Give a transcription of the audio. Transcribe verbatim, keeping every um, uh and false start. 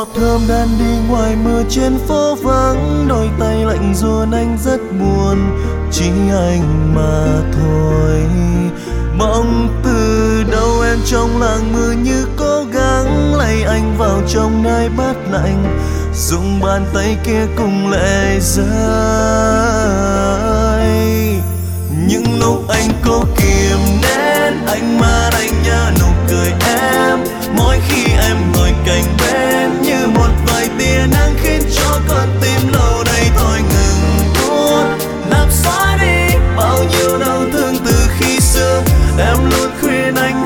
giọt thơm đan đi ngoài mưa trên phố vắng, đôi tay lạnh ruồn anh rất buồn, chỉ anh mà thôi. Mong từ đâu em trong làng mưa như cố gắng lay anh vào trong nai bát lạnh, dùng bàn tay kia cùng lệ rơi. Những lúc anh cố kiềm nén ánh mắt anh nhớ nụ cười em, mỗi khi em ngồi cạnh bên như một vài tia nắng khiến cho con tim lâu nay thôi ngừng buốt, làm xóa đi bao nhiêu đau thương từ khi xưa. Em luôn khuyên anh